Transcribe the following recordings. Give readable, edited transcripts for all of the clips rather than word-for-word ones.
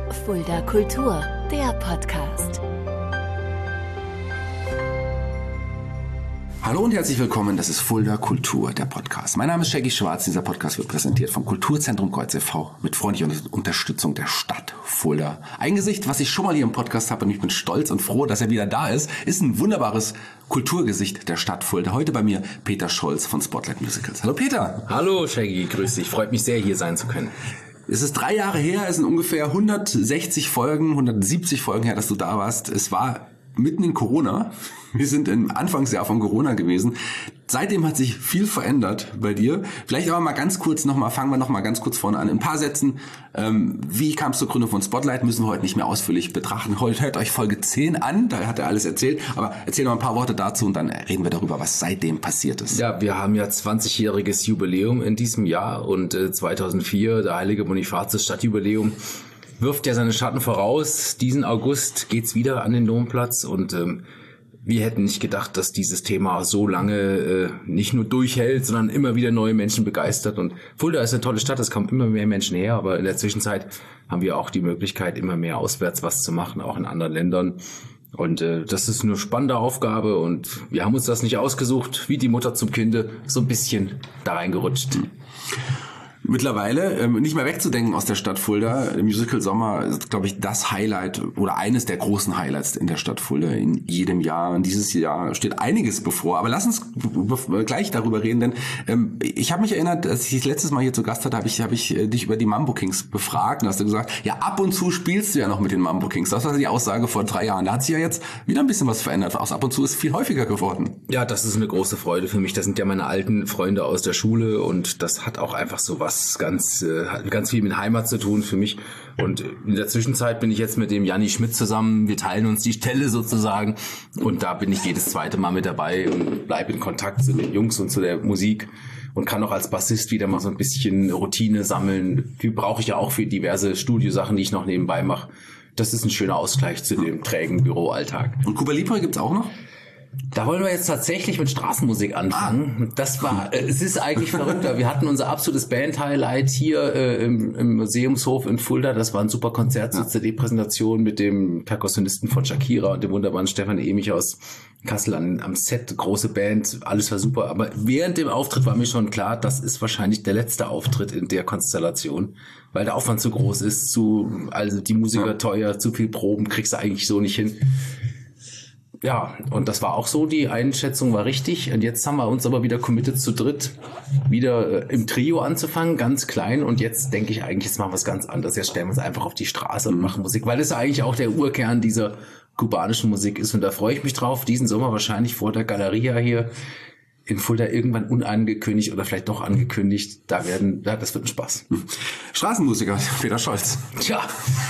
Fulda Kultur, der Podcast. Hallo und herzlich willkommen, das ist Fulda Kultur, der Podcast. Mein Name ist Shaggy Schwarz, dieser Podcast wird präsentiert vom Kulturzentrum Kreuz e.V. mit freundlicher Unterstützung der Stadt Fulda. Ein Gesicht, was ich schon mal hier im Podcast habe und ich bin stolz und froh, dass er wieder da ist ein wunderbares Kulturgesicht der Stadt Fulda. Heute bei mir Peter Scholz von Spotlight Musicals. Hallo Peter. Hallo Shaggy, grüß dich, freut mich sehr, hier sein zu können. Es ist 3 Jahre her, es sind ungefähr 170 Folgen her, dass du da warst. Es war mitten in Corona. Wir sind im Anfangsjahr von Corona gewesen. Seitdem hat sich viel verändert bei dir. Vielleicht aber mal ganz kurz fangen wir noch mal ganz kurz vorne an. In ein paar Sätzen, wie kam es zur Gründung von Spotlight, müssen wir heute nicht mehr ausführlich betrachten. Heute hört euch Folge 10 an, da hat er alles erzählt. Aber erzähl noch ein paar Worte dazu und dann reden wir darüber, was seitdem passiert ist. Ja, wir haben ja 20-jähriges Jubiläum in diesem Jahr und 2004, der heilige Bonifatius Stadtjubiläum, wirft ja seine Schatten voraus. Diesen August geht's wieder an den Domplatz und wir hätten nicht gedacht, dass dieses Thema so lange nicht nur durchhält, sondern immer wieder neue Menschen begeistert. Und Fulda ist eine tolle Stadt, es kommen immer mehr Menschen her, aber in der Zwischenzeit haben wir auch die Möglichkeit, immer mehr auswärts was zu machen, auch in anderen Ländern. Und das ist eine spannende Aufgabe und wir haben uns das nicht ausgesucht, wie die Mutter zum Kinde, so ein bisschen da reingerutscht. Mittlerweile nicht mehr wegzudenken aus der Stadt Fulda. Im Musical Sommer ist, glaube ich, das Highlight oder eines der großen Highlights in der Stadt Fulda in jedem Jahr. Und dieses Jahr steht einiges bevor. Aber lass uns gleich darüber reden, denn ich habe mich erinnert, als ich das letztes Mal hier zu Gast hatte, habe ich dich über die Mambo Kings befragt und hast du gesagt, ja, ab und zu spielst du ja noch mit den Mambo Kings. Das war die Aussage vor 3 Jahren. Da hat sich ja jetzt wieder ein bisschen was verändert. Aus ab und zu ist viel häufiger geworden. Ja, das ist eine große Freude für mich. Das sind ja meine alten Freunde aus der Schule und das hat auch einfach so was hat ganz viel mit Heimat zu tun für mich. Und in der Zwischenzeit bin ich jetzt mit dem Janni Schmidt zusammen. Wir teilen uns die Stelle sozusagen. Und da bin ich jedes zweite Mal mit dabei und bleibe in Kontakt zu den Jungs und zu der Musik. Und kann auch als Bassist wieder mal so ein bisschen Routine sammeln. Die brauche ich ja auch für diverse Studiosachen, die ich noch nebenbei mache. Das ist ein schöner Ausgleich zu dem trägen Büroalltag. Und Cuba Libre gibt's auch noch? Da wollen wir jetzt tatsächlich mit Straßenmusik anfangen. Es ist eigentlich verrückter. Wir hatten unser absolutes Band-Highlight hier im Museumshof in Fulda. Das war ein super Konzert zur CD-Präsentation mit dem Perkussionisten von Shakira und dem wunderbaren Stefan Emich aus Kassel am Set. Große Band, alles war super. Aber während dem Auftritt war mir schon klar, das ist wahrscheinlich der letzte Auftritt in der Konstellation, weil der Aufwand zu groß ist, also die Musiker teuer, zu viel Proben, kriegst du eigentlich so nicht hin. Ja, und das war auch so, die Einschätzung war richtig. Und jetzt haben wir uns aber wieder committed zu dritt, wieder im Trio anzufangen, ganz klein. Und jetzt denke ich eigentlich, jetzt machen wir was ganz anderes. Jetzt stellen wir uns einfach auf die Straße und machen Musik, weil das eigentlich auch der Urkern dieser kubanischen Musik ist. Und da freue ich mich drauf, diesen Sommer wahrscheinlich vor der Galeria hier in Fulda irgendwann unangekündigt oder vielleicht doch angekündigt. Das wird ein Spaß. Straßenmusiker, Peter Scholz. Tja,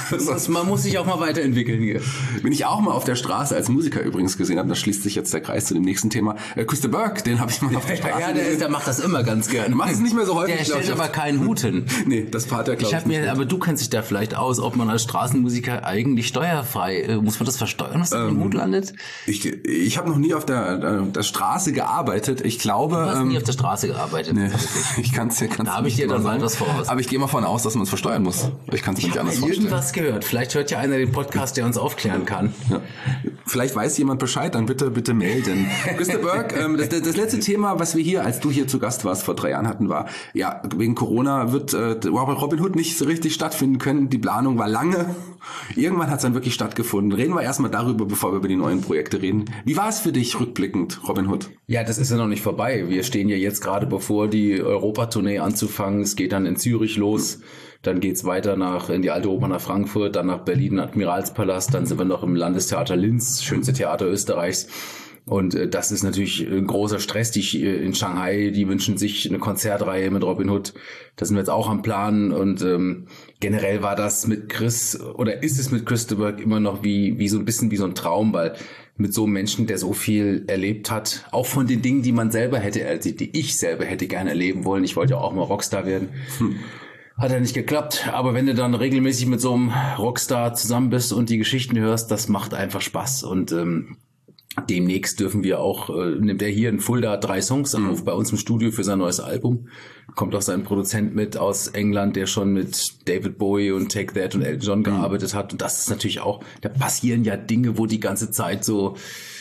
man muss sich auch mal weiterentwickeln hier. Wenn ich auch mal auf der Straße als Musiker übrigens gesehen habe, da schließt sich jetzt der Kreis zu dem nächsten Thema. Küste Berg, den habe ich mal auf der Straße gesehen. Der macht das immer ganz gerne. Macht es nicht mehr so häufig. Der stellt aber keinen Hut hin. Nee, das hat er, glaube ich. Aber du kennst dich da vielleicht aus, ob man als Straßenmusiker eigentlich steuerfrei, muss man das versteuern, was da im Hut landet? Ich habe noch nie auf der Straße gearbeitet. Ich glaube, du hast nie auf der Straße gearbeitet. Nee, ich kann's da habe ich dir dann mal was voraus. Aber ich gehe mal davon aus, dass man es versteuern muss. Ich kann es mir nicht anders vorstellen. Ich habe irgendwas gehört. Vielleicht hört ja einer den Podcast, der uns aufklären kann. Ja. Vielleicht weiß jemand Bescheid, dann bitte melden. Christa Berg, das letzte Thema, was wir hier, als du hier zu Gast warst, vor 3 Jahren hatten, war, ja, wegen Corona wird Robin Hood nicht so richtig stattfinden können. Die Planung war lange. Irgendwann hat es dann wirklich stattgefunden. Reden wir erstmal darüber, bevor wir über die neuen Projekte reden. Wie war es für dich rückblickend, Robin Hood? Ja, das ist ja noch nicht vorbei. Wir stehen ja jetzt gerade bevor, die Europatournee anzufangen. Es geht dann in Zürich los. Dann geht's weiter in die Alte Oper nach Frankfurt, dann nach Berlin, Admiralspalast. Dann sind wir noch im Landestheater Linz, schönste Theater Österreichs. Und das ist natürlich ein großer Stress. In Shanghai, die wünschen sich eine Konzertreihe mit Robin Hood. Da sind wir jetzt auch am Plan. Und generell war das mit Chris, oder ist es mit Christa Berg immer noch wie so ein bisschen wie so ein Traum, weil mit so einem Menschen, der so viel erlebt hat, auch von den Dingen, die man selber hätte, die ich selber hätte gerne erleben wollen. Ich wollte ja auch mal Rockstar werden. Hat ja nicht geklappt, aber wenn du dann regelmäßig mit so einem Rockstar zusammen bist und die Geschichten hörst, das macht einfach Spaß. Und Demnächst dürfen wir auch, nimmt er hier in Fulda 3 Songs auf bei uns im Studio für sein neues Album. Kommt auch sein Produzent mit aus England, der schon mit David Bowie und Take That und Elton John gearbeitet hat. Und das ist natürlich auch, da passieren ja Dinge, wo die ganze Zeit so,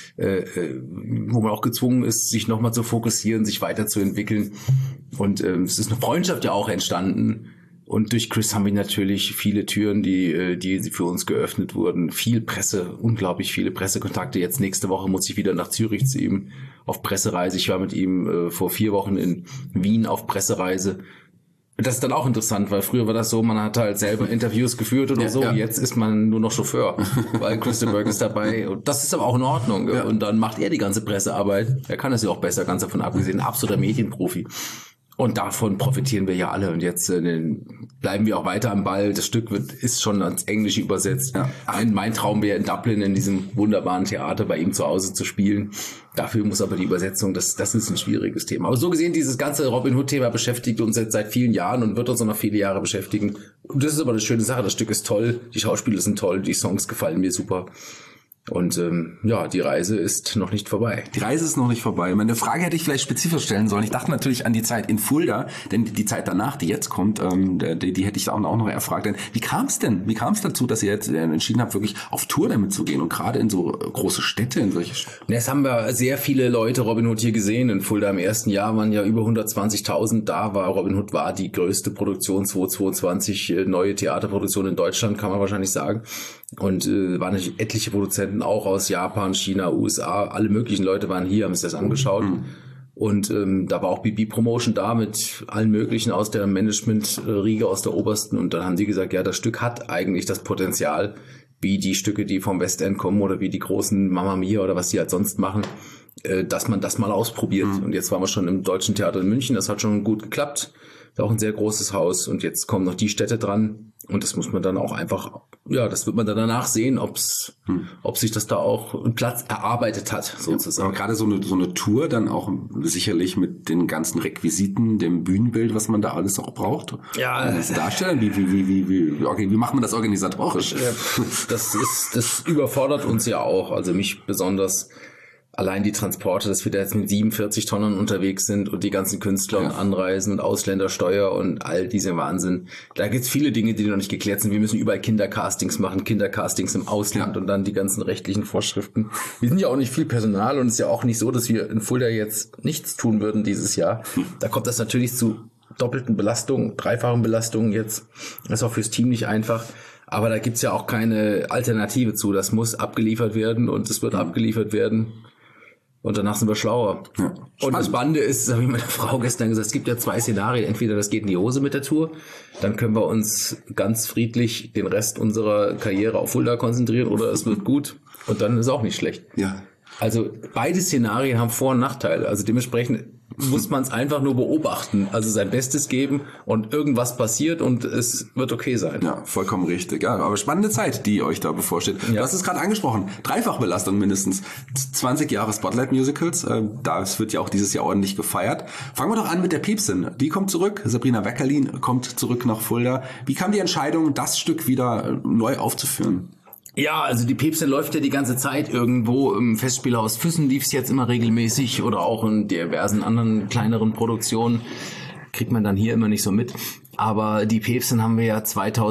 wo man auch gezwungen ist, sich nochmal zu fokussieren, sich weiterzuentwickeln. Und es ist eine Freundschaft ja auch entstanden. Und durch Chris haben wir natürlich viele Türen, die für uns geöffnet wurden. Viel Presse, unglaublich viele Pressekontakte. Jetzt nächste Woche muss ich wieder nach Zürich zu ihm auf Pressereise. Ich war mit ihm vor 4 Wochen in Wien auf Pressereise. Das ist dann auch interessant, weil früher war das so, man hat halt selber Interviews geführt oder so. Ja. Jetzt ist man nur noch Chauffeur, weil Chris de Burgh ist dabei. Und das ist aber auch in Ordnung. Ja. Und dann macht er die ganze Pressearbeit. Er kann es ja auch besser, ganz davon abgesehen. Ein absoluter Medienprofi. Und davon profitieren wir ja alle. Und jetzt bleiben wir auch weiter am Ball. Das Stück ist schon ans Englische übersetzt. Ja. Mein Traum wäre in Dublin in diesem wunderbaren Theater bei ihm zu Hause zu spielen. Dafür muss aber die Übersetzung, das ist ein schwieriges Thema. Aber so gesehen, dieses ganze Robin Hood-Thema beschäftigt uns jetzt seit vielen Jahren und wird uns auch noch viele Jahre beschäftigen. Und das ist aber eine schöne Sache. Das Stück ist toll, die Schauspieler sind toll, die Songs gefallen mir super. Und die Reise ist noch nicht vorbei. Die Reise ist noch nicht vorbei. Meine Frage hätte ich vielleicht spezifisch stellen sollen. Ich dachte natürlich an die Zeit in Fulda, denn die Zeit danach, die jetzt kommt, die hätte ich auch noch erfragt. Denn wie kam es dazu, dass ihr jetzt entschieden habt, wirklich auf Tour damit zu gehen und gerade in so große Städte, in solche Städte? Es haben wir sehr viele Leute Robin Hood hier gesehen. In Fulda im ersten Jahr waren ja über 120.000 da. Robin Hood war die größte Produktion 2022, neue Theaterproduktion in Deutschland, kann man wahrscheinlich sagen. Und waren etliche Produzenten auch aus Japan, China, USA, alle möglichen Leute waren hier, haben sich das angeschaut. Und da war auch BB Promotion da mit allen möglichen aus der Management-Riege, aus der obersten. Und dann haben die gesagt, ja, das Stück hat eigentlich das Potenzial, wie die Stücke, die vom Westend kommen oder wie die großen Mamma Mia oder was die halt sonst machen, dass man das mal ausprobiert. Und jetzt waren wir schon im Deutschen Theater in München, das hat schon gut geklappt. Ist auch ein sehr großes Haus und jetzt kommen noch die Städte dran und das muss man dann auch einfach, das wird man dann danach sehen, ob sich das da auch einen Platz erarbeitet hat, sozusagen. Aber gerade so eine Tour dann auch sicherlich mit den ganzen Requisiten, dem Bühnenbild, was man da alles auch braucht. Ja. Das Darstellen, wie macht man das organisatorisch? Ja, das überfordert uns ja auch, also mich besonders. Allein die Transporte, dass wir da jetzt mit 47 Tonnen unterwegs sind und die ganzen Künstler und Anreisen und Ausländersteuer und all diese Wahnsinn. Da gibt's viele Dinge, die noch nicht geklärt sind. Wir müssen überall Kindercastings machen, Kindercastings im Ausland und dann die ganzen rechtlichen Vorschriften. Wir sind ja auch nicht viel Personal und es ist ja auch nicht so, dass wir in Fulda jetzt nichts tun würden dieses Jahr. Da kommt das natürlich zu doppelten Belastungen, dreifachen Belastungen jetzt. Das ist auch fürs Team nicht einfach. Aber da gibt's ja auch keine Alternative zu. Das muss abgeliefert werden und es wird abgeliefert werden. Und danach sind wir schlauer. Ja, und das Spannende ist, das habe ich meiner Frau gestern gesagt, es gibt ja 2 Szenarien. Entweder das geht in die Hose mit der Tour, dann können wir uns ganz friedlich den Rest unserer Karriere auf Fulda konzentrieren, oder es wird gut und dann ist auch nicht schlecht. Ja. Also beide Szenarien haben Vor- und Nachteile. Also dementsprechend muss man es einfach nur beobachten, also sein Bestes geben und irgendwas passiert und es wird okay sein. Ja, vollkommen richtig. Ja, aber spannende Zeit, die euch da bevorsteht. Ja. Du hast es gerade angesprochen, Dreifachbelastung mindestens. 20 Jahre Spotlight-Musicals, das wird ja auch dieses Jahr ordentlich gefeiert. Fangen wir doch an mit der Päpstin. Die kommt zurück, Sabrina Weckerlin kommt zurück nach Fulda. Wie kam die Entscheidung, das Stück wieder neu aufzuführen? Ja, also die Päpstin läuft ja die ganze Zeit irgendwo im Festspielhaus Füssen, lief es jetzt immer regelmäßig oder auch in diversen anderen kleineren Produktionen. Kriegt man dann hier immer nicht so mit. Aber die Päpstin haben wir ja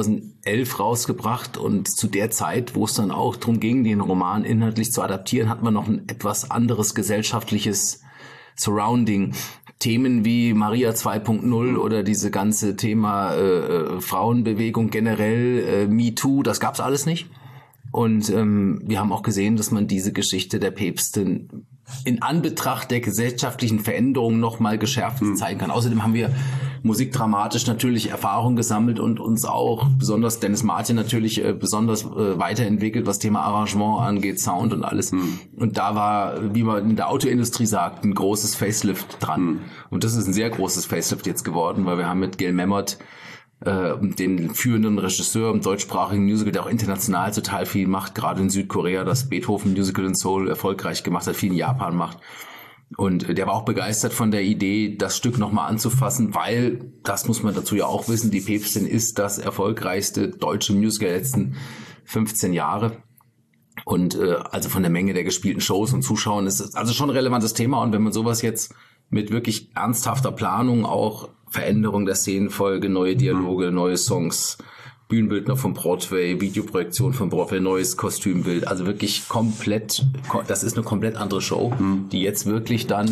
2011 rausgebracht und zu der Zeit, wo es dann auch darum ging, den Roman inhaltlich zu adaptieren, hat man noch ein etwas anderes gesellschaftliches Surrounding. Themen wie Maria 2.0 oder diese ganze Thema Frauenbewegung generell, MeToo, das gab's alles nicht. Und wir haben auch gesehen, dass man diese Geschichte der Päpstin in Anbetracht der gesellschaftlichen Veränderungen nochmal geschärft zeigen kann. Außerdem haben wir musikdramatisch natürlich Erfahrung gesammelt und uns auch, besonders Dennis Martin natürlich, besonders weiterentwickelt, was Thema Arrangement angeht, Sound und alles. Und da war, wie man in der Autoindustrie sagt, ein großes Facelift dran. Und das ist ein sehr großes Facelift jetzt geworden, weil wir haben mit Gail Memmott den führenden Regisseur im deutschsprachigen Musical, der auch international total viel macht, gerade in Südkorea, das Beethoven Musical in Seoul erfolgreich gemacht hat, viel in Japan macht. Und der war auch begeistert von der Idee, das Stück nochmal anzufassen, weil, das muss man dazu ja auch wissen, die Päpstin ist das erfolgreichste deutsche Musical der letzten 15 Jahre. Und also von der Menge der gespielten Shows und Zuschauern ist es also schon ein relevantes Thema. Und wenn man sowas jetzt mit wirklich ernsthafter Planung, auch Veränderung der Szenenfolge, neue Dialoge, neue Songs, Bühnenbild noch vom Broadway, Videoprojektion vom Broadway, neues Kostümbild, also wirklich komplett, das ist eine komplett andere Show, die jetzt wirklich dann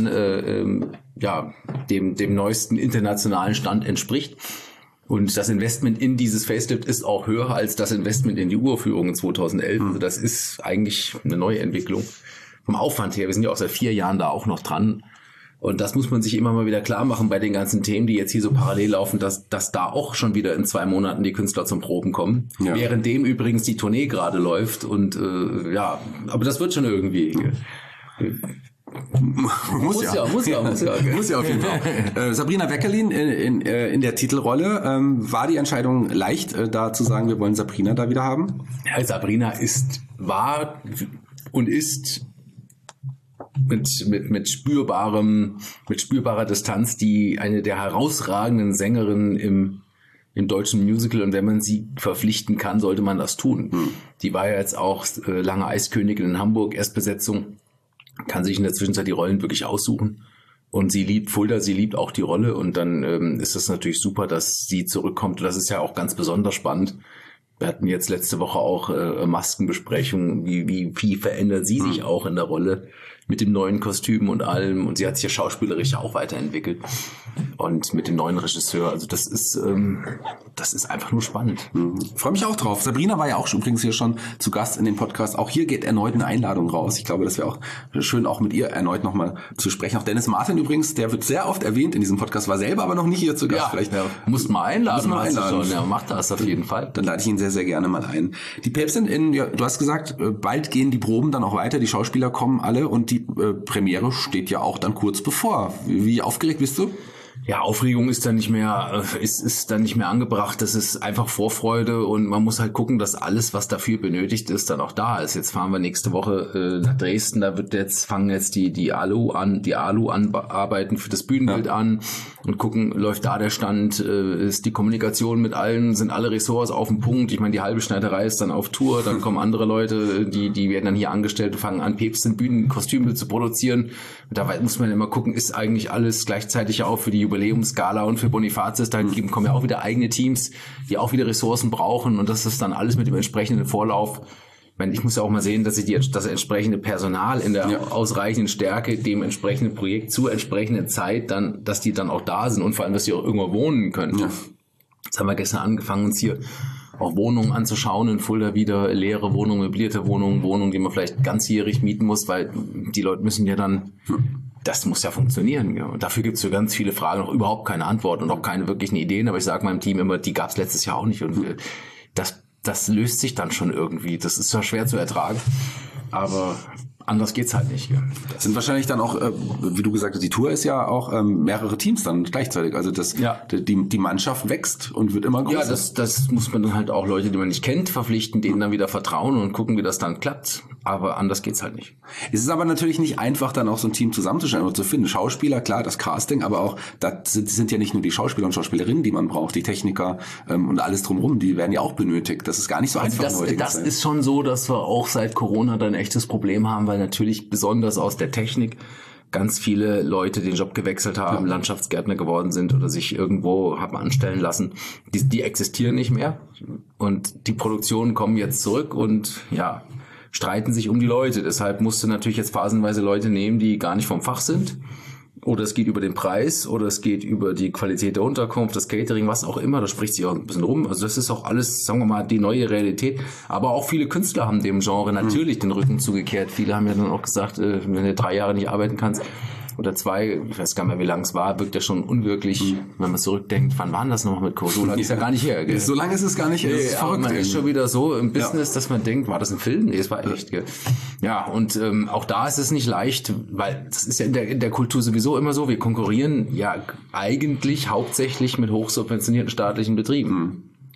dem neuesten internationalen Stand entspricht. Und das Investment in dieses Facelift ist auch höher als das Investment in die Uraufführung in 2011. Also das ist eigentlich eine neue Entwicklung. Vom Aufwand her, wir sind ja auch seit 4 Jahren da auch noch dran. Und das muss man sich immer mal wieder klar machen bei den ganzen Themen, die jetzt hier so parallel laufen, dass da auch schon wieder in 2 Monaten die Künstler zum Proben kommen. Ja. Währenddem übrigens die Tournee gerade läuft. Und aber das wird schon irgendwie. Muss ja auf jeden Fall. Sabrina Weckerlin in der Titelrolle. War die Entscheidung leicht, da zu sagen, wir wollen Sabrina da wieder haben? Ja, Sabrina war und ist mit spürbarer Distanz eine der herausragenden Sängerinnen im deutschen Musical, und wenn man sie verpflichten kann, sollte man das tun. Die war ja jetzt auch lange Eiskönigin in Hamburg, Erstbesetzung, kann sich in der Zwischenzeit die Rollen wirklich aussuchen, und sie liebt Fulda, sie liebt auch die Rolle, und dann ist es natürlich super, dass sie zurückkommt, und das ist ja auch ganz besonders spannend. Wir hatten jetzt letzte Woche auch Maskenbesprechungen, wie verändert sie sich auch in der Rolle mit dem neuen Kostüm und allem, und sie hat sich ja schauspielerisch auch weiterentwickelt und mit dem neuen Regisseur, also das ist einfach nur spannend. Freue mich auch drauf. Sabrina war ja auch übrigens hier schon zu Gast in dem Podcast. Auch hier geht erneut eine Einladung raus. Ich glaube, das wäre auch schön, auch mit ihr erneut nochmal zu sprechen. Auch Dennis Martin übrigens, der wird sehr oft erwähnt in diesem Podcast, war selber aber noch nicht hier zu Gast. Ja, vielleicht muss mal einladen. Schon. Ja, macht das auf jeden Fall. Dann lade ich ihn sehr, sehr gerne mal ein. Die Päpstin du hast gesagt, bald gehen die Proben dann auch weiter, die Schauspieler kommen alle, und die Premiere steht ja auch dann kurz bevor. Wie aufgeregt bist du? Ja, Aufregung ist dann nicht mehr angebracht. Das ist einfach Vorfreude, und man muss halt gucken, dass alles, was dafür benötigt ist, dann auch da ist. Jetzt fahren wir nächste Woche nach Dresden. Da fangen jetzt die Alu-Arbeiten für das Bühnenbild an und gucken, läuft da der Stand, ist die Kommunikation mit allen, sind alle Ressorts auf dem Punkt. Ich meine, die halbe Schneiderei ist dann auf Tour, dann kommen andere Leute, die werden dann hier angestellt und fangen an, Päpstin Bühnenkostüme zu produzieren. Und da muss man immer gucken, ist eigentlich alles gleichzeitig auch für die Jubiläumsgala und für Bonifatius, da kommen ja auch wieder eigene Teams, die auch wieder Ressourcen brauchen, und das ist dann alles mit dem entsprechenden Vorlauf. Ich muss ja auch mal sehen, dass das entsprechende Personal in der ausreichenden Stärke dem entsprechenden Projekt zur entsprechenden Zeit dann, dass die dann auch da sind, und vor allem, dass die auch irgendwo wohnen können. Ja. Jetzt haben wir gestern angefangen, uns hier auch Wohnungen anzuschauen in Fulda, wieder leere Wohnungen, möblierte Wohnungen, die man vielleicht ganzjährig mieten muss, weil die Leute müssen ja dann, das muss ja funktionieren. Ja. Und dafür gibt es für ganz viele Fragen noch überhaupt keine Antwort und auch keine wirklichen Ideen. Aber ich sage meinem Team immer, die gab es letztes Jahr auch nicht. Und das löst sich dann schon irgendwie. Das ist zwar schwer zu ertragen, aber anders geht's halt nicht. Ja. Das sind wahrscheinlich dann auch, wie du gesagt hast, die Tour ist ja auch mehrere Teams dann gleichzeitig. Also die Mannschaft wächst und wird immer größer. Ja, das muss man dann halt auch Leute, die man nicht kennt, verpflichten, denen dann wieder vertrauen und gucken, wie das dann klappt. Aber anders geht's halt nicht. Es ist aber natürlich nicht einfach, dann auch so ein Team zusammenzustellen oder zu finden. Schauspieler, klar, das Casting, aber auch, das sind ja nicht nur die Schauspieler und Schauspielerinnen, die man braucht, die Techniker und alles drumherum, die werden ja auch benötigt. Das ist gar nicht so einfach. Das ist schon so, dass wir auch seit Corona dann ein echtes Problem haben, weil natürlich besonders aus der Technik ganz viele Leute den Job gewechselt haben, Landschaftsgärtner geworden sind oder sich irgendwo haben anstellen lassen. Die existieren nicht mehr, und die Produktionen kommen jetzt zurück und streiten sich um die Leute. Deshalb musste natürlich jetzt phasenweise Leute nehmen, die gar nicht vom Fach sind. Oder es geht über den Preis, oder es geht über die Qualität der Unterkunft, das Catering, was auch immer. Da spricht sich auch ein bisschen rum. Also das ist auch alles, sagen wir mal, die neue Realität. Aber auch viele Künstler haben dem Genre natürlich den Rücken zugekehrt. Viele haben ja dann auch gesagt, wenn du 3 Jahre nicht arbeiten kannst, oder 2, ich weiß gar nicht mehr, wie lang es war, wirkt ja schon unwirklich, wenn man zurückdenkt, wann war das noch mit Covid? So lange ist ja gar nicht her. Gell? So lange ist es gar nicht her. Nee, aber man ist schon wieder so im Business, dass man denkt, war das ein Film? Nee, es war echt. Gell? Ja, und auch da ist es nicht leicht, weil das ist ja in der Kultur sowieso immer so, wir konkurrieren ja eigentlich hauptsächlich mit hochsubventionierten staatlichen Betrieben.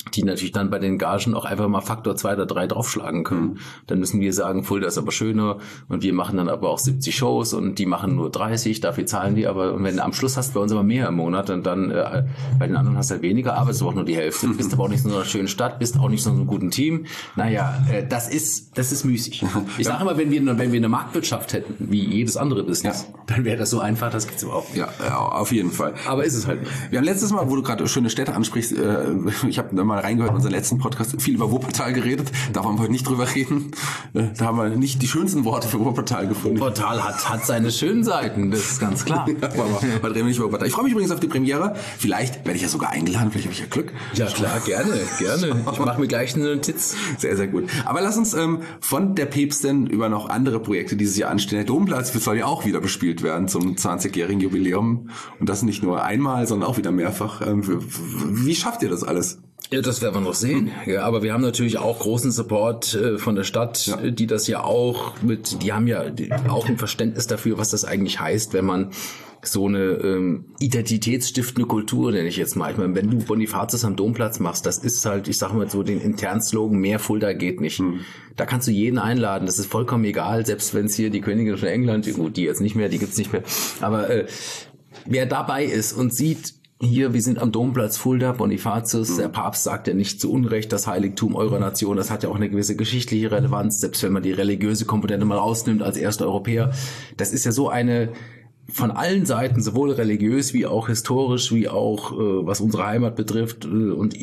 die natürlich dann bei den Gagen auch einfach mal Faktor 2 oder 3 draufschlagen können. Dann müssen wir sagen, Fulda ist aber schöner und wir machen dann aber auch 70 Shows und die machen nur 30, dafür zahlen die aber, und wenn du am Schluss hast bei uns aber mehr im Monat und dann bei den anderen hast du halt weniger, arbeitest du auch nur die Hälfte, bist aber auch nicht in so einer schönen Stadt, bist auch nicht in so einem guten Team. Naja, das ist müßig. Ich sage immer, wenn wir eine Marktwirtschaft hätten, wie jedes andere Business, dann wäre das so einfach, das gibt's überhaupt nicht. Ja, auf jeden Fall. Aber ist es halt nicht. Wir haben letztes Mal, wo du gerade schöne Städte ansprichst, ich habe mal reingehört in unseren letzten Podcast, viel über Wuppertal geredet. Da wollen wir heute nicht drüber reden. Da haben wir nicht die schönsten Worte für Wuppertal gefunden. Wuppertal hat seine schönen Seiten, das ist ganz klar. Aber reden wir nicht über Wuppertal. Ich freue mich übrigens auf die Premiere. Vielleicht werde ich ja sogar eingeladen, vielleicht habe ich ja Glück. Ja klar, gerne. Ich mache mir gleich eine Notiz. Sehr, sehr gut. Aber lass uns von der Päpstin über noch andere Projekte dieses Jahr anstehen. Der Domplatz soll ja auch wieder bespielt werden zum 20-jährigen Jubiläum. Und das nicht nur einmal, sondern auch wieder mehrfach. Wie schafft ihr das alles? Ja, das werden wir noch sehen. Ja, aber wir haben natürlich auch großen Support von der Stadt, die das ja auch die haben ja auch ein Verständnis dafür, was das eigentlich heißt, wenn man so eine identitätsstiftende Kultur, nenne ich jetzt mal. Ich meine, wenn du Bonifatius am Domplatz machst, das ist halt, ich sage mal so den internen Slogan, mehr Fulda geht nicht. Da kannst du jeden einladen, das ist vollkommen egal, selbst wenn es hier die Königin von England, gut, die jetzt nicht mehr, die gibt's nicht mehr, aber wer dabei ist und sieht, hier, wir sind am Domplatz Fulda, Bonifatius, der Papst sagt ja nicht zu Unrecht, das Heiligtum eurer Nation, das hat ja auch eine gewisse geschichtliche Relevanz, selbst wenn man die religiöse Komponente mal rausnimmt als erster Europäer. Das ist ja so eine, von allen Seiten, sowohl religiös wie auch historisch, wie auch was unsere Heimat betrifft, und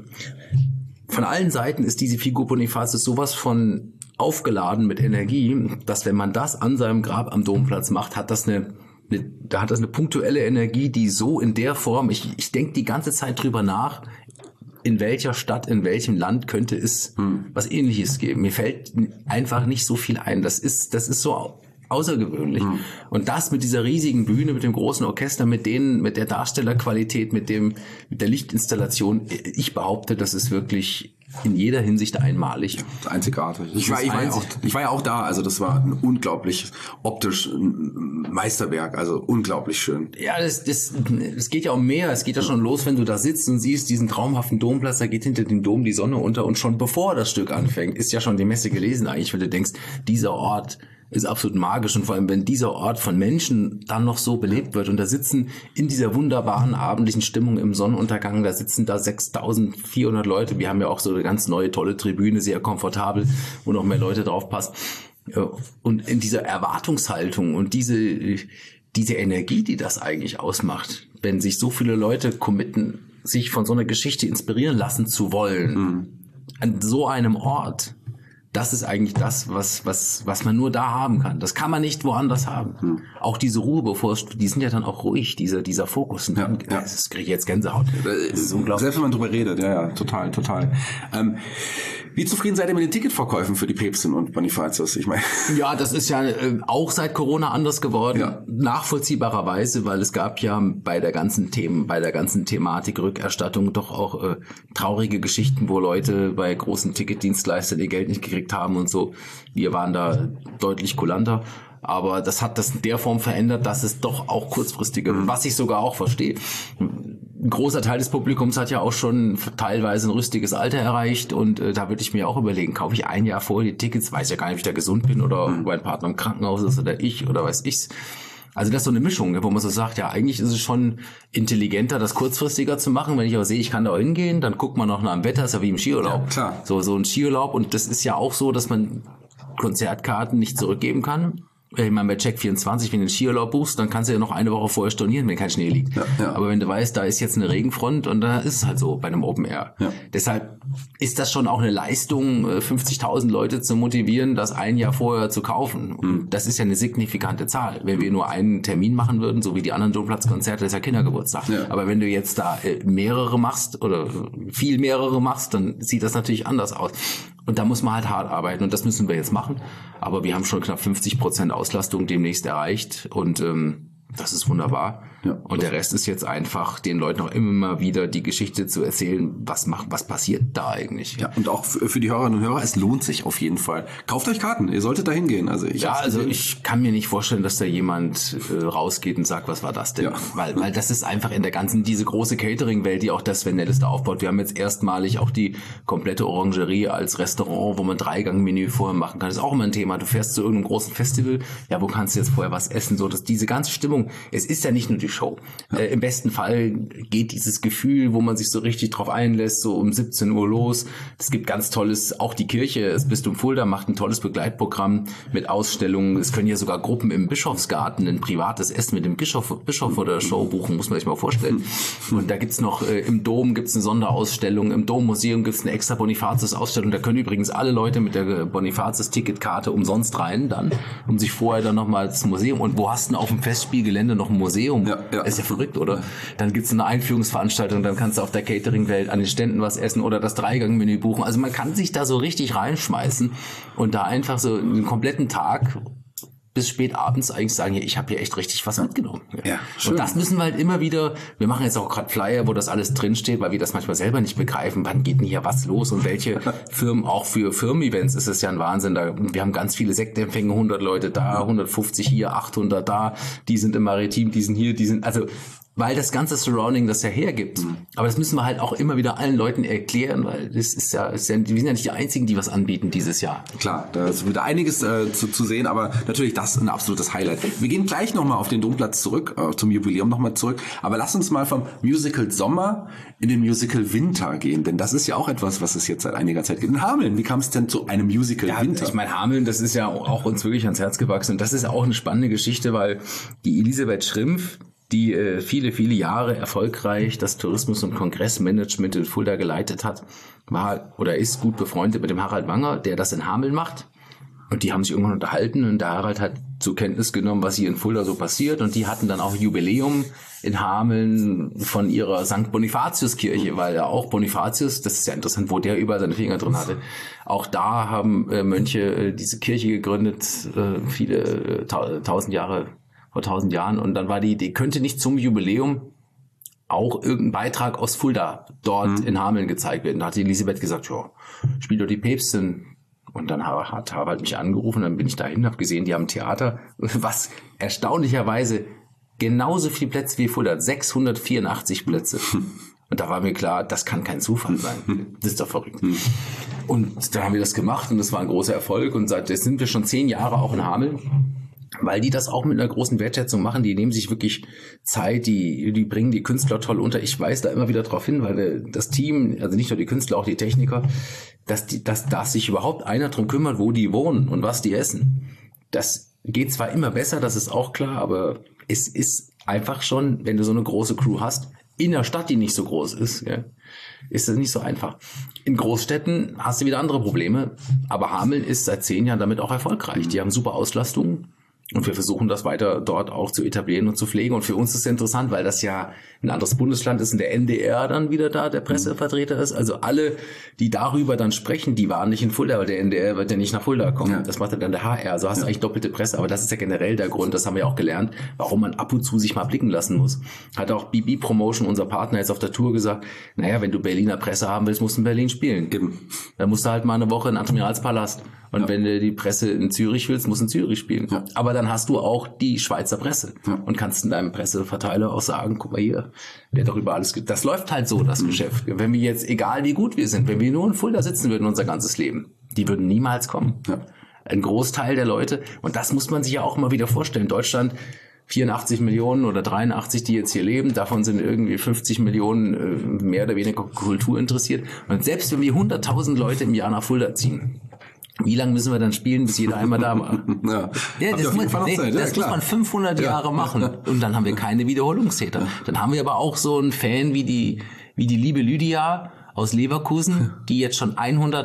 von allen Seiten ist diese Figur Bonifatius sowas von aufgeladen mit Energie, dass wenn man das an seinem Grab am Domplatz macht, hat das eine punktuelle Energie, die so in der Form, ich denke die ganze Zeit drüber nach, in welcher Stadt, in welchem Land könnte es was Ähnliches geben. Mir fällt einfach nicht so viel ein. Das ist so außergewöhnlich. Und das mit dieser riesigen Bühne, mit dem großen Orchester, mit der Darstellerqualität, mit der Lichtinstallation, ich behaupte, das ist wirklich in jeder Hinsicht einmalig. Einzigartig. Ich war ja auch da, also das war ein unglaublich optisch Meisterwerk, also unglaublich schön. Ja, es geht ja um mehr, es geht ja schon los, wenn du da sitzt und siehst diesen traumhaften Domplatz, da geht hinter dem Dom die Sonne unter und schon bevor das Stück anfängt, ist ja schon die Messe gelesen eigentlich, wenn du denkst, dieser Ort ist absolut magisch und vor allem, wenn dieser Ort von Menschen dann noch so belebt wird und da sitzen in dieser wunderbaren abendlichen Stimmung im Sonnenuntergang, da sitzen da 6.400 Leute, wir haben ja auch so eine ganz neue, tolle Tribüne, sehr komfortabel, wo noch mehr Leute drauf passen und in dieser Erwartungshaltung und diese Energie, die das eigentlich ausmacht, wenn sich so viele Leute committen, sich von so einer Geschichte inspirieren lassen zu wollen, an so einem Ort, das ist eigentlich das, was man nur da haben kann. Das kann man nicht woanders haben. Auch diese Ruhe, die sind ja dann auch ruhig, dieser Fokus. Das kriege ich jetzt Gänsehaut. Das ist unglaublich. Selbst wenn man drüber redet, ja, total. Wie zufrieden seid ihr mit den Ticketverkäufen für die Päpstin und Bonifatius? Ich meine, ja, das ist ja auch seit Corona anders geworden, nachvollziehbarerweise, weil es gab ja bei der ganzen Thematik Rückerstattung doch auch traurige Geschichten, wo Leute bei großen Ticketdienstleistern ihr Geld nicht gekriegt haben und so. Wir waren da deutlich kulanter. Aber das hat das in der Form verändert, dass es doch auch kurzfristiger, was ich sogar auch verstehe. Ein großer Teil des Publikums hat ja auch schon teilweise ein rüstiges Alter erreicht und da würde ich mir auch überlegen, kaufe ich ein Jahr vorher die Tickets, weiß ja gar nicht, ob ich da gesund bin oder mein Partner im Krankenhaus ist oder ich oder weiß ich's. Also das ist so eine Mischung, wo man so sagt, ja, eigentlich ist es schon intelligenter, das kurzfristiger zu machen. Wenn ich aber sehe, ich kann da hingehen, dann guckt man noch nach dem Wetter, ist ja wie im Skiurlaub. Ja, klar. So ein Skiurlaub und das ist ja auch so, dass man Konzertkarten nicht zurückgeben kann. Ich meine, bei Check24, wenn du den Skiurlaub buchst, dann kannst du ja noch eine Woche vorher stornieren, wenn kein Schnee liegt. Ja. Aber wenn du weißt, da ist jetzt eine Regenfront und da ist es halt so bei einem Open Air. Ja. Deshalb ist das schon auch eine Leistung, 50.000 Leute zu motivieren, das ein Jahr vorher zu kaufen. Und das ist ja eine signifikante Zahl. Wenn wir nur einen Termin machen würden, so wie die anderen Domplatzkonzerte, das ist ja Kindergeburtstag. Ja. Aber wenn du jetzt da mehrere machst oder viel mehrere machst, dann sieht das natürlich anders aus. Und da muss man halt hart arbeiten und das müssen wir jetzt machen. Aber wir haben schon knapp 50% Auslastung demnächst erreicht und Das ist wunderbar. Ja. Und der Rest ist jetzt einfach, den Leuten auch immer wieder die Geschichte zu erzählen, was passiert da eigentlich. Ja, und auch für die Hörerinnen und Hörer, es lohnt sich auf jeden Fall. Kauft euch Karten, ihr solltet da hingehen. Also ich kann mir nicht vorstellen, dass da jemand rausgeht und sagt, was war das denn? Ja. Weil das ist einfach in der ganzen, diese große Catering-Welt, die auch das Sven Nelles da aufbaut. Wir haben jetzt erstmalig auch die komplette Orangerie als Restaurant, wo man 3-Gang-Menü vorher machen kann. Das ist auch immer ein Thema. Du fährst zu irgendeinem großen Festival, ja, wo kannst du jetzt vorher was essen? So, dass diese ganze Stimmung, es ist ja nicht nur die Show. Ja. Im besten Fall geht dieses Gefühl, wo man sich so richtig drauf einlässt, so um 17 Uhr los. Es gibt ganz tolles, auch die Kirche, das Bistum Fulda macht ein tolles Begleitprogramm mit Ausstellungen. Es können ja sogar Gruppen im Bischofsgarten ein privates Essen mit dem Bischof oder Show buchen, muss man sich mal vorstellen. Und da gibt's noch, im Dom gibt's eine Sonderausstellung, im Dommuseum gibt's eine extra Bonifatius-Ausstellung. Da können übrigens alle Leute mit der Bonifatius-Ticketkarte umsonst rein dann, um sich vorher dann nochmal das Museum, und wo hast du denn auf dem Festspielgelände noch ein Museum? Ja. Ist ja verrückt, oder? Dann gibt's eine Einführungsveranstaltung, dann kannst du auf der Catering-Welt an den Ständen was essen oder das 3-Gang-Menü buchen. Also man kann sich da so richtig reinschmeißen und da einfach so einen kompletten Tag bis spät abends eigentlich sagen, ja, ich habe hier echt richtig was mitgenommen. Ja, schön. Und das müssen wir halt immer wieder, wir machen jetzt auch gerade Flyer, wo das alles drinsteht, weil wir das manchmal selber nicht begreifen, wann geht denn hier was los und welche Firmen, auch für Firmen-Events ist es ja ein Wahnsinn. Wir haben ganz viele Sektempfänge, 100 Leute da, 150 hier, 800 da, die sind im Maritim, die sind hier, also weil das ganze Surrounding das ja hergibt. Aber das müssen wir halt auch immer wieder allen Leuten erklären, weil das ist ja, wir sind ja nicht die Einzigen, die was anbieten dieses Jahr. Klar, da ist wieder einiges zu sehen, aber natürlich das ein absolutes Highlight. Wir gehen gleich nochmal auf den Domplatz zurück, zum Jubiläum nochmal zurück, aber lass uns mal vom Musical Sommer in den Musical Winter gehen, denn das ist ja auch etwas, was es jetzt seit einiger Zeit gibt. In Hameln, wie kam es denn zu einem Musical Winter? Ich meine, Hameln, das ist ja auch uns wirklich ans Herz gewachsen und das ist auch eine spannende Geschichte, weil die Elisabeth Schrimpf, die viele, viele Jahre erfolgreich das Tourismus- und Kongressmanagement in Fulda geleitet hat, war oder ist gut befreundet mit dem Harald Wanger, der das in Hameln macht. Und die haben sich irgendwann unterhalten und der Harald hat zur Kenntnis genommen, was hier in Fulda so passiert. Und die hatten dann auch Jubiläum in Hameln von ihrer St. Bonifatius-Kirche, weil ja auch Bonifatius, das ist ja interessant, wo der überall seine Finger drin hatte. Auch da haben Mönche diese Kirche gegründet, viele 1000 Jahre vor 1000 Jahren, und dann war die Idee, könnte nicht zum Jubiläum auch irgendein Beitrag aus Fulda dort in Hameln gezeigt werden. Da hat die Elisabeth gesagt, ja, spielt doch die Päpstin. Und dann hat Harald mich angerufen, dann bin ich dahin, habe gesehen, die haben ein Theater, was erstaunlicherweise genauso viele Plätze wie Fulda, 684 Plätze. Und da war mir klar, das kann kein Zufall sein. Das ist doch verrückt. Und dann haben wir das gemacht und das war ein großer Erfolg und seit jetzt sind wir schon 10 Jahre auch in Hameln. Weil die das auch mit einer großen Wertschätzung machen, die nehmen sich wirklich Zeit, die bringen die Künstler toll unter. Ich weise da immer wieder drauf hin, weil das Team, also nicht nur die Künstler, auch die Techniker, dass sich überhaupt einer drum kümmert, wo die wohnen und was die essen. Das geht zwar immer besser, das ist auch klar, aber es ist einfach schon, wenn du so eine große Crew hast, in einer Stadt, die nicht so groß ist, ja, ist das nicht so einfach. In Großstädten hast du wieder andere Probleme, aber Hameln ist seit 10 Jahren damit auch erfolgreich. Die haben super Auslastung. Und wir versuchen das weiter dort auch zu etablieren und zu pflegen. Und für uns ist es interessant, weil das ja ein anderes Bundesland ist und der NDR dann wieder da, der Pressevertreter ist. Also alle, die darüber dann sprechen, die waren nicht in Fulda, weil der NDR wird ja nicht nach Fulda kommen. Ja. Das macht dann der HR. Also hast du eigentlich doppelte Presse. Aber das ist ja generell der Grund, das haben wir ja auch gelernt, warum man ab und zu sich mal blicken lassen muss. Hat auch BB Promotion, unser Partner, jetzt auf der Tour gesagt, naja, wenn du Berliner Presse haben willst, musst du in Berlin spielen. Eben. Dann musst du halt mal eine Woche in Admiralspalast. Und wenn du die Presse in Zürich willst, musst du in Zürich spielen. Ja. Aber dann hast du auch die Schweizer Presse und kannst in deinem Presseverteiler auch sagen, guck mal hier, wer darüber alles gibt. Das läuft halt so, das Geschäft. Wenn wir jetzt, egal wie gut wir sind, wenn wir nur in Fulda sitzen würden unser ganzes Leben, die würden niemals kommen. Ja. Ein Großteil der Leute, und das muss man sich ja auch mal wieder vorstellen, Deutschland 84 Millionen oder 83, die jetzt hier leben, davon sind irgendwie 50 Millionen mehr oder weniger Kultur interessiert. Und selbst wenn wir 100.000 Leute im Jahr nach Fulda ziehen, wie lange müssen wir dann spielen, bis jeder einmal da war? Das muss man 500 Jahre machen. Und dann haben wir keine Wiederholungstäter. Dann haben wir aber auch so einen Fan wie die liebe Lydia aus Leverkusen, die jetzt schon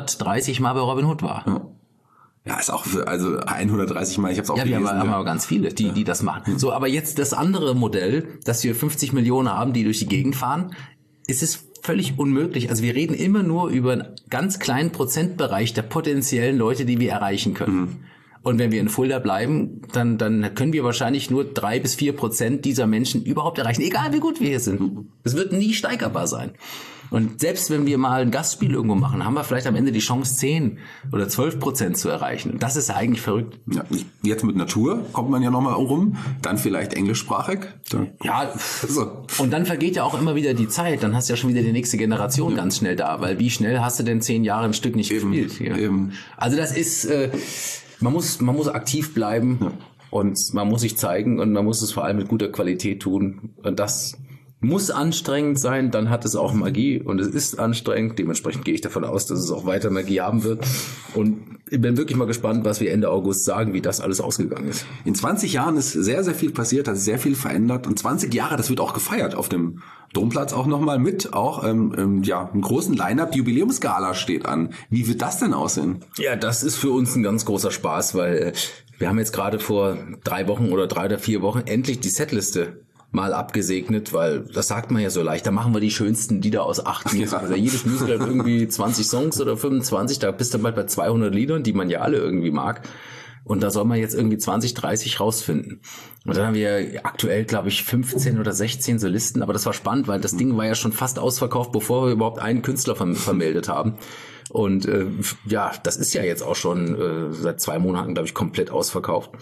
130 Mal bei Robin Hood war. Ja, ist auch, also 130 Mal, ich hab's auch gelesen. Ja, wir haben aber ganz viele, die das machen. So, aber jetzt das andere Modell, dass wir 50 Millionen haben, die durch die Gegend fahren, ist es völlig unmöglich. Also wir reden immer nur über einen ganz kleinen Prozentbereich der potenziellen Leute, die wir erreichen können. Und wenn wir in Fulda bleiben, dann können wir wahrscheinlich nur 3-4% dieser Menschen überhaupt erreichen, egal wie gut wir hier sind. Es wird nie steigerbar sein. Und selbst wenn wir mal ein Gastspiel irgendwo machen, haben wir vielleicht am Ende die Chance, 10 oder 12% zu erreichen. Und das ist eigentlich verrückt. Ja, jetzt mit Natur kommt man ja nochmal rum, dann vielleicht englischsprachig. Ja, so. Und dann vergeht ja auch immer wieder die Zeit. Dann hast du ja schon wieder die nächste Generation ganz schnell da. Weil wie schnell hast du denn 10 Jahre ein Stück nicht gespielt? Ja. Also das ist, man muss aktiv bleiben und man muss sich zeigen und man muss es vor allem mit guter Qualität tun. Und das muss anstrengend sein, dann hat es auch Magie und es ist anstrengend. Dementsprechend gehe ich davon aus, dass es auch weiter Magie haben wird. Und ich bin wirklich mal gespannt, was wir Ende August sagen, wie das alles ausgegangen ist. In 20 Jahren ist sehr, sehr viel passiert, hat sich sehr viel verändert. Und 20 Jahre, das wird auch gefeiert auf dem Domplatz auch nochmal mit. Auch einem großen Line-Up. Jubiläumsgala steht an. Wie wird das denn aussehen? Ja, das ist für uns ein ganz großer Spaß, weil wir haben jetzt gerade vor 3 Wochen oder 3 oder 4 Wochen endlich die Setliste mal abgesegnet, weil das sagt man ja so leicht, da machen wir die schönsten Lieder aus 8 Minuten. Also jedes Musical hat irgendwie 20 Songs oder 25, da bist du bald bei 200 Liedern, die man ja alle irgendwie mag. Und da soll man jetzt irgendwie 20, 30 rausfinden. Und dann haben wir aktuell, glaube ich, 15 oder 16 Solisten, aber das war spannend, weil das Ding war ja schon fast ausverkauft, bevor wir überhaupt einen Künstler vermeldet haben. Und das ist ja jetzt auch schon seit 2 Monaten, glaube ich, komplett ausverkauft.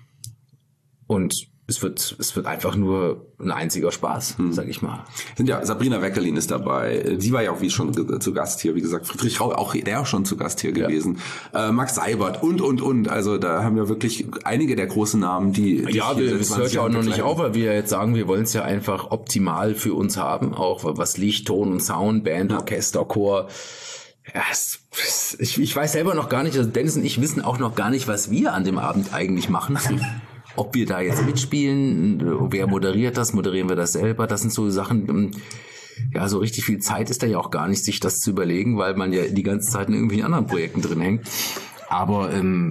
Und es wird einfach nur ein einziger Spaß, sag ich mal. Sabrina Weckerlin ist dabei. Sie war ja auch wie schon zu Gast hier. Wie gesagt, Friedrich Rau, auch der schon zu Gast hier gewesen. Max Seibert und. Also da haben wir wirklich einige der großen Namen, die... Ja, das hört ja auch noch nicht auf, weil wir jetzt sagen, wir wollen es ja einfach optimal für uns haben. Auch was Licht, Ton und Sound, Band, Orchester, Chor. Ja, ich weiß selber noch gar nicht, also Dennis und ich wissen auch noch gar nicht, was wir an dem Abend eigentlich machen. Ob wir da jetzt mitspielen, wer moderiert das, moderieren wir das selber, das sind so Sachen, ja, so richtig viel Zeit ist da ja auch gar nicht, sich das zu überlegen, weil man ja die ganze Zeit in irgendwelchen anderen Projekten drin hängt. Aber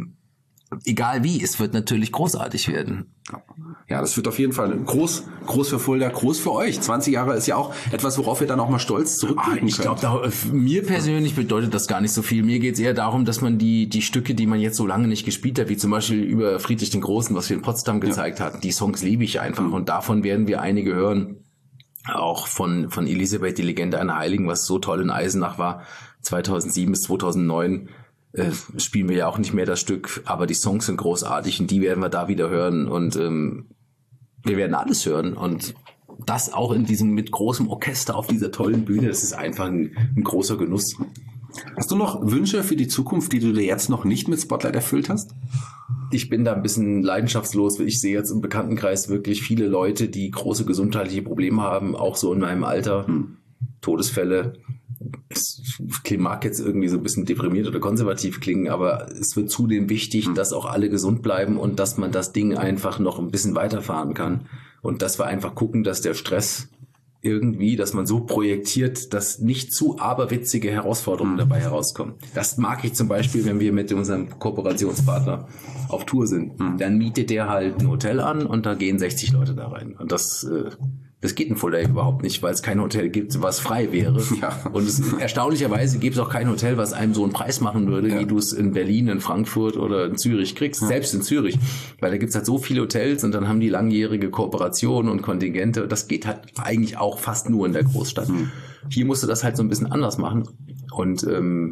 egal wie, es wird natürlich großartig werden. Ja, das wird auf jeden Fall groß für Fulda, groß für euch. 20 Jahre ist ja auch etwas, worauf ihr dann auch mal stolz zurückblicken könnt. Ich glaube, mir persönlich bedeutet das gar nicht so viel. Mir geht es eher darum, dass man die Stücke, die man jetzt so lange nicht gespielt hat, wie zum Beispiel über Friedrich den Großen, was wir in Potsdam gezeigt hatten, die Songs liebe ich einfach. Und davon werden wir einige hören. Auch von Elisabeth, die Legende einer Heiligen, was so toll in Eisenach war, 2007 bis 2009. Spielen wir ja auch nicht mehr das Stück, aber die Songs sind großartig und die werden wir da wieder hören und wir werden alles hören und das auch in diesem mit großem Orchester auf dieser tollen Bühne, das ist einfach ein großer Genuss. Hast du noch Wünsche für die Zukunft, die du dir jetzt noch nicht mit Spotlight erfüllt hast? Ich bin da ein bisschen leidenschaftslos, weil ich sehe jetzt im Bekanntenkreis wirklich viele Leute, die große gesundheitliche Probleme haben, auch so in meinem Alter, Todesfälle. Es mag jetzt irgendwie so ein bisschen deprimiert oder konservativ klingen, aber es wird zudem wichtig, dass auch alle gesund bleiben und dass man das Ding einfach noch ein bisschen weiterfahren kann. Und dass wir einfach gucken, dass der Stress irgendwie, dass man so projektiert, dass nicht zu aberwitzige Herausforderungen dabei herauskommen. Das mag ich zum Beispiel, wenn wir mit unserem Kooperationspartner auf Tour sind. Dann mietet der halt ein Hotel an und da gehen 60 Leute da rein. Und das geht in Fulda überhaupt nicht, weil es kein Hotel gibt, was frei wäre. Ja. Und erstaunlicherweise gibt es auch kein Hotel, was einem so einen Preis machen würde, wie du es in Berlin, in Frankfurt oder in Zürich kriegst. Selbst in Zürich. Weil da gibt es halt so viele Hotels und dann haben die langjährige Kooperationen und Kontingente. Das geht halt eigentlich auch fast nur in der Großstadt. Hier musst du das halt so ein bisschen anders machen. Und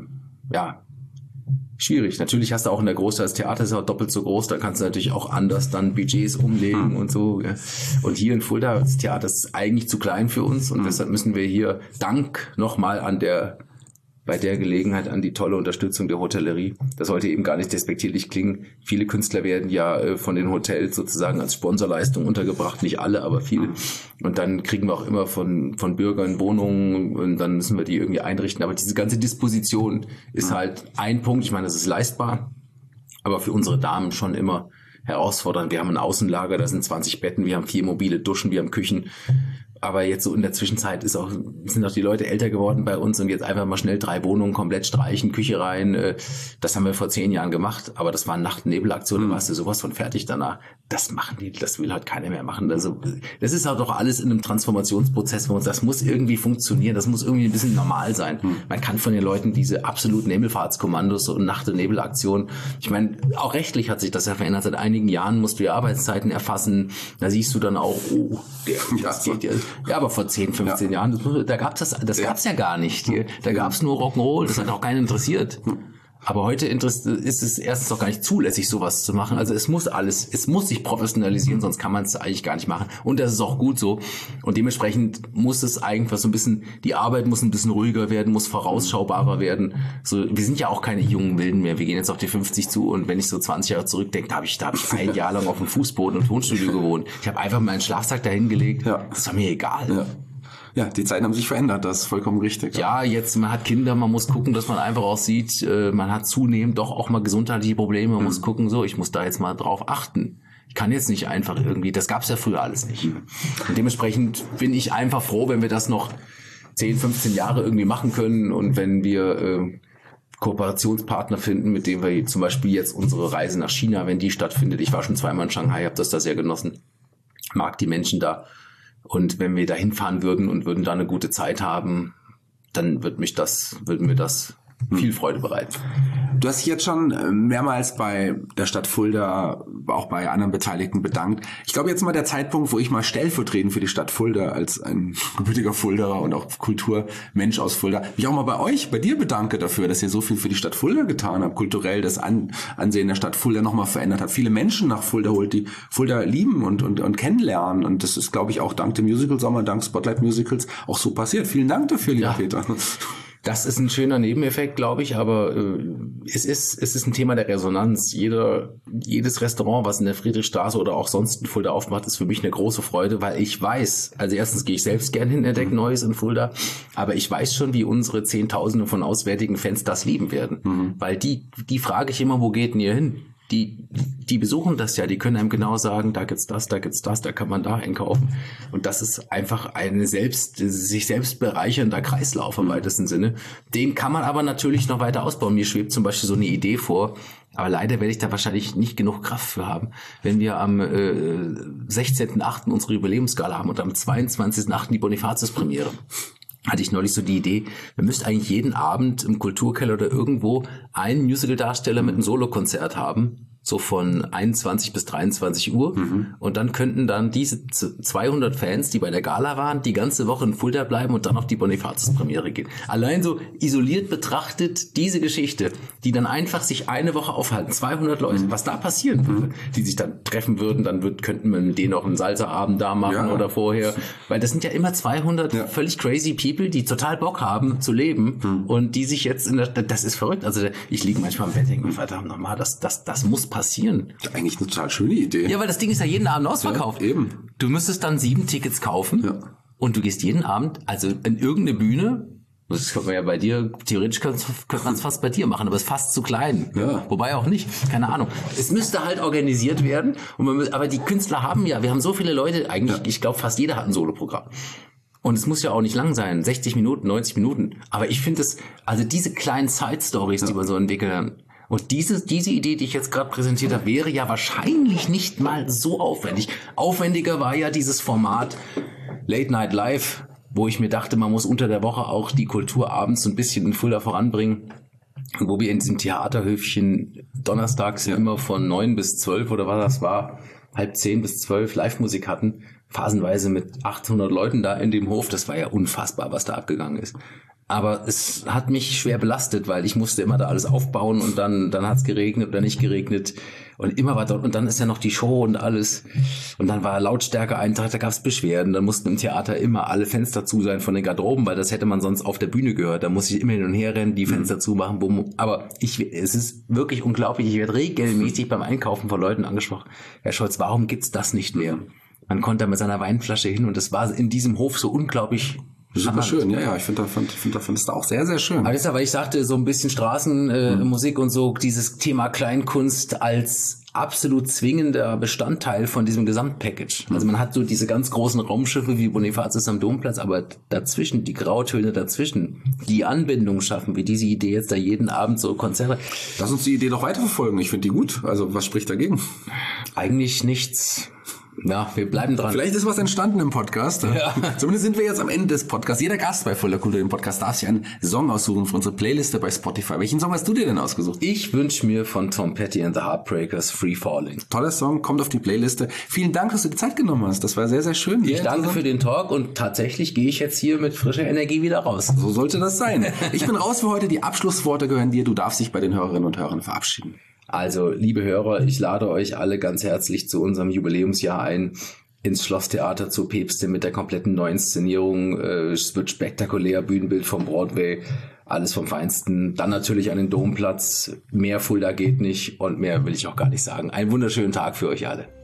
schwierig. Natürlich hast du auch in der Großstadt, das Theater ist auch doppelt so groß, da kannst du natürlich auch anders dann Budgets umlegen und so. Und hier in Fulda, das Theater ist eigentlich zu klein für uns und deshalb müssen wir hier Dank nochmal bei der Gelegenheit an die tolle Unterstützung der Hotellerie. Das sollte eben gar nicht despektierlich klingen. Viele Künstler werden ja von den Hotels sozusagen als Sponsorleistung untergebracht, nicht alle, aber viele. Und dann kriegen wir auch immer von Bürgern Wohnungen und dann müssen wir die irgendwie einrichten. Aber diese ganze Disposition ist halt ein Punkt. Ich meine, das ist leistbar, aber für unsere Damen schon immer herausfordernd. Wir haben ein Außenlager, da sind 20 Betten, wir haben 4 mobile Duschen, wir haben Küchen. Aber jetzt so in der Zwischenzeit sind auch die Leute älter geworden bei uns und jetzt einfach mal schnell 3 Wohnungen komplett streichen, Küche rein. Das haben wir vor 10 Jahren gemacht, aber das war eine Nacht-Nebel-Aktion, da warst du sowas von fertig danach. Das machen die, das will halt keiner mehr machen. Also das ist halt doch alles in einem Transformationsprozess, wo das muss irgendwie funktionieren, das muss irgendwie ein bisschen normal sein. Man kann von den Leuten diese absoluten Nebelfahrtskommandos und Nacht- und Nebelaktionen, ich meine, auch rechtlich hat sich das ja verändert. Seit einigen Jahren musst du ja Arbeitszeiten erfassen, da siehst du dann auch, das geht ja. Ja, aber vor 10, 15 Jahren, da gab's das gab's ja gar nicht. Da gab's nur Rock'n'Roll, das hat auch keinen interessiert. Aber heute ist es erstens doch gar nicht zulässig, sowas zu machen. Also es muss sich professionalisieren, sonst kann man es eigentlich gar nicht machen. Und das ist auch gut so. Und dementsprechend muss es eigentlich so ein bisschen, die Arbeit muss ein bisschen ruhiger werden, muss vorausschaubarer werden. So, wir sind ja auch keine jungen Wilden mehr. Wir gehen jetzt auf die 50 zu und wenn ich so 20 Jahre zurückdenke, da habe ich ein Jahr lang auf dem Fußboden im Tonstudio gewohnt. Ich habe einfach meinen Schlafsack dahin gelegt. Ja. Das war mir egal. Ja. Ja, die Zeiten haben sich verändert, das ist vollkommen richtig. Ja, jetzt, man hat Kinder, man muss gucken, dass man einfach auch sieht, man hat zunehmend doch auch mal gesundheitliche Probleme, man muss gucken, so, ich muss da jetzt mal drauf achten. Ich kann jetzt nicht einfach irgendwie, das gab's ja früher alles nicht. Und dementsprechend bin ich einfach froh, wenn wir das noch 10, 15 Jahre irgendwie machen können und wenn wir Kooperationspartner finden, mit denen wir zum Beispiel jetzt unsere Reise nach China, wenn die stattfindet, ich war schon 2-mal in Shanghai, habe das da sehr genossen, mag die Menschen da. Und wenn wir da hinfahren würden und würden da eine gute Zeit haben, dann würden mir das viel Freude bereiten. Du hast dich jetzt schon mehrmals bei der Stadt Fulda, auch bei anderen Beteiligten bedankt. Ich glaube, jetzt mal der Zeitpunkt, wo ich mal stellvertretend für die Stadt Fulda als ein gebürtiger Fuldaer und auch Kulturmensch aus Fulda, mich auch mal bei dir bedanke dafür, dass ihr so viel für die Stadt Fulda getan habt, kulturell das Ansehen der Stadt Fulda nochmal verändert habt, viele Menschen nach Fulda holt, die Fulda lieben und kennenlernen. Und das ist, glaube ich, auch dank dem Musical-Sommer, dank Spotlight Musicals auch so passiert. Vielen Dank dafür, lieber Peter. Das ist ein schöner Nebeneffekt, glaube ich, aber es ist ein Thema der Resonanz. Jedes Restaurant, was in der Friedrichstraße oder auch sonst in Fulda aufmacht, ist für mich eine große Freude, weil ich weiß, also erstens gehe ich selbst gern hin, entdecke Neues in Fulda, aber ich weiß schon, wie unsere Zehntausende von auswärtigen Fans das lieben werden. Weil die frage ich immer, wo geht denn ihr hin? Die besuchen das ja, die können einem genau sagen, da gibt's das, da kann man da einkaufen. Und das ist einfach sich selbst bereichernder Kreislauf im weitesten Sinne. Den kann man aber natürlich noch weiter ausbauen. Mir schwebt zum Beispiel so eine Idee vor, aber leider werde ich da wahrscheinlich nicht genug Kraft für haben. Wenn wir am 16.8. unsere Jubiläumsgala haben und am 22.8. die Bonifatius-Premiere, hatte ich neulich so die Idee, wir müssten eigentlich jeden Abend im Kulturkeller oder irgendwo einen Musical-Darsteller mit einem Solokonzert haben, so von 21 bis 23 Uhr. Und dann könnten dann diese 200 Fans, die bei der Gala waren, die ganze Woche in Fulda bleiben und dann auf die Bonifatius-Premiere gehen. Allein so isoliert betrachtet diese Geschichte, die dann einfach sich eine Woche aufhalten, 200 Leute, was da passieren würde, die sich dann treffen würden, könnten wir mit denen auch einen Salsa-Abend da machen oder vorher. Weil das sind ja immer 200 völlig crazy People, die total Bock haben zu leben und die sich jetzt das ist verrückt. Also ich liege manchmal im Bett und denke mir, verdammt nochmal, das muss passieren. Eigentlich eine total schöne Idee. Ja, weil das Ding ist ja jeden Abend ausverkauft. Ja, eben. Du müsstest dann 7 Tickets kaufen und du gehst jeden Abend, also in irgendeine Bühne, das könnte man ja bei dir, theoretisch könnte man es fast bei dir machen, aber es ist fast zu klein. Ja. Wobei auch nicht, keine Ahnung. Es müsste halt organisiert werden, aber die Künstler wir haben so viele Leute, eigentlich, ich glaube fast jeder hat ein Soloprogramm. Und es muss ja auch nicht lang sein, 60 Minuten, 90 Minuten. Aber ich finde also diese kleinen Side-Stories, die man so entwickeln, und diese Idee, die ich jetzt gerade präsentiert habe, wäre ja wahrscheinlich nicht mal so aufwendig. Aufwendiger war ja dieses Format Late Night Live, wo ich mir dachte, man muss unter der Woche auch die Kultur abends so ein bisschen in Fulda voranbringen. Und wo wir in diesem Theaterhöfchen donnerstags immer von 9 bis 12 oder was das war, 9:30 bis 12 Live-Musik hatten, phasenweise mit 800 Leuten da in dem Hof. Das war ja unfassbar, was da abgegangen ist. Aber es hat mich schwer belastet, weil ich musste immer da alles aufbauen und dann hat es geregnet oder nicht geregnet und immer war dort und dann ist ja noch die Show und alles und dann war Lautstärke einen Tag, da gab es Beschwerden, dann mussten im Theater immer alle Fenster zu sein von den Garderoben, weil das hätte man sonst auf der Bühne gehört, da muss ich immer hin und her rennen, die Fenster zumachen, bumm. Aber es ist wirklich unglaublich, ich werde regelmäßig beim Einkaufen von Leuten angesprochen, Herr Scholz, warum gibt's das nicht mehr? Man konnte da mit seiner Weinflasche hin und das war in diesem Hof so unglaublich super schön, ja, ich finde das auch sehr, sehr schön. Aber das ist ja, weil ich sagte, so ein bisschen Straßenmusik und so, dieses Thema Kleinkunst als absolut zwingender Bestandteil von diesem Gesamtpackage. Also man hat so diese ganz großen Raumschiffe wie Bonifatius am Domplatz, aber dazwischen, die Grautöne dazwischen, die Anbindung schaffen, wie diese Idee jetzt da jeden Abend so Konzerte. Lass uns die Idee doch weiterverfolgen. Ich finde die gut. Also was spricht dagegen? Eigentlich nichts. Ja, wir bleiben dran. Vielleicht ist was entstanden im Podcast. Ja. Zumindest sind wir jetzt am Ende des Podcasts. Jeder Gast bei Fulda Kultur im Podcast darf sich einen Song aussuchen für unsere Playliste bei Spotify. Welchen Song hast du dir denn ausgesucht? Ich wünsche mir von Tom Petty and the Heartbreakers Free Falling. Toller Song, kommt auf die Playliste. Vielen Dank, dass du die Zeit genommen hast. Das war sehr, sehr schön. Ich danke für den Talk und tatsächlich gehe ich jetzt hier mit frischer Energie wieder raus. So sollte das sein. Ich bin raus für heute. Die Abschlussworte gehören dir. Du darfst dich bei den Hörerinnen und Hörern verabschieden. Also, liebe Hörer, ich lade euch alle ganz herzlich zu unserem Jubiläumsjahr ein. Ins Schlosstheater zu Päpste mit der kompletten Neuinszenierung. Es wird spektakulär, Bühnenbild vom Broadway, alles vom Feinsten. Dann natürlich an den Domplatz. Mehr Fulda geht nicht und mehr will ich auch gar nicht sagen. Einen wunderschönen Tag für euch alle.